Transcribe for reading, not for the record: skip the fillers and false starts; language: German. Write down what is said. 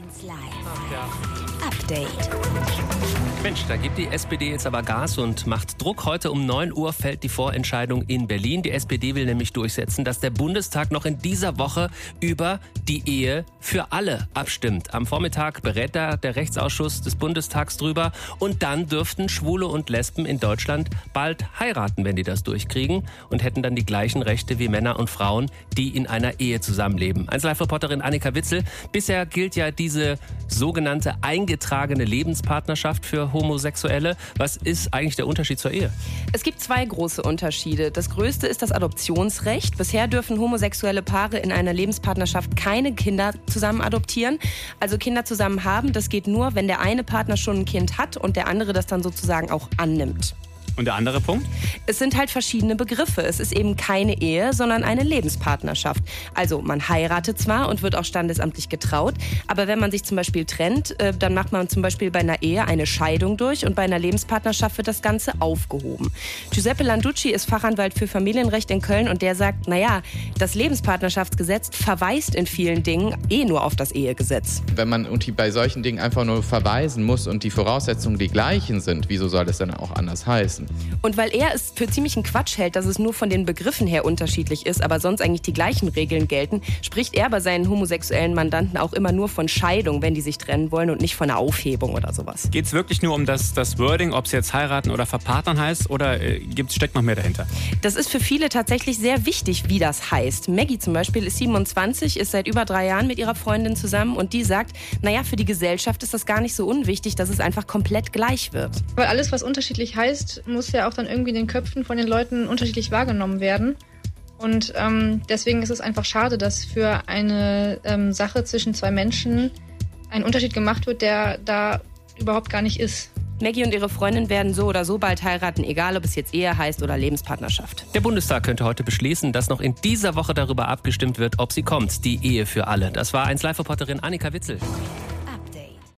1 Live. Update. Mensch, da gibt die SPD jetzt aber Gas und macht Druck. Heute um 9 Uhr fällt die Vorentscheidung in Berlin. Die SPD will nämlich durchsetzen, dass der Bundestag noch in dieser Woche über die Ehe für alle abstimmt. Am Vormittag berät da der Rechtsausschuss des Bundestags drüber. Und dann dürften Schwule und Lesben in Deutschland bald heiraten, wenn die das durchkriegen. Und hätten dann die gleichen Rechte wie Männer und Frauen, die in einer Ehe zusammenleben. 1 Live-Reporterin Annika Witzel. Bisher gilt ja diese sogenannte eingetragene Lebenspartnerschaft für Homosexuelle. Was ist eigentlich der Unterschied zur Ehe? Es gibt 2 große Unterschiede. Das größte ist das Adoptionsrecht. Bisher dürfen homosexuelle Paare in einer Lebenspartnerschaft keine Kinder zusammen adoptieren. Also Kinder zusammen haben, das geht nur, wenn der eine Partner schon ein Kind hat und der andere das dann sozusagen auch annimmt. Und der andere Punkt? Es sind halt verschiedene Begriffe. Es ist eben keine Ehe, sondern eine Lebenspartnerschaft. Also man heiratet zwar und wird auch standesamtlich getraut, aber wenn man sich zum Beispiel trennt, dann macht man zum Beispiel bei einer Ehe eine Scheidung durch und bei einer Lebenspartnerschaft wird das Ganze aufgehoben. Giuseppe Landucci ist Fachanwalt für Familienrecht in Köln und der sagt, naja, das Lebenspartnerschaftsgesetz verweist in vielen Dingen nur auf das Ehegesetz. Wenn man bei solchen Dingen einfach nur verweisen muss und die Voraussetzungen die gleichen sind, wieso soll das dann auch anders heißen? Und weil er es für ziemlichen Quatsch hält, dass es nur von den Begriffen her unterschiedlich ist, aber sonst eigentlich die gleichen Regeln gelten, spricht er bei seinen homosexuellen Mandanten auch immer nur von Scheidung, wenn die sich trennen wollen und nicht von einer Aufhebung oder sowas. Geht es wirklich nur um das Wording, ob es jetzt heiraten oder verpartnern heißt, oder steckt noch mehr dahinter? Das ist für viele tatsächlich sehr wichtig, wie das heißt. Maggie zum Beispiel ist 27, ist seit über 3 Jahren mit ihrer Freundin zusammen und die sagt, naja, für die Gesellschaft ist das gar nicht so unwichtig, dass es einfach komplett gleich wird. Weil alles, was unterschiedlich heißt, muss ja auch dann irgendwie in den Köpfen von den Leuten unterschiedlich wahrgenommen werden. Und deswegen ist es einfach schade, dass für eine Sache zwischen 2 Menschen ein Unterschied gemacht wird, der da überhaupt gar nicht ist. Maggie und ihre Freundin werden so oder so bald heiraten, egal ob es jetzt Ehe heißt oder Lebenspartnerschaft. Der Bundestag könnte heute beschließen, dass noch in dieser Woche darüber abgestimmt wird, ob sie kommt, die Ehe für alle. Das war 1 Live-Reporterin Annika Witzel.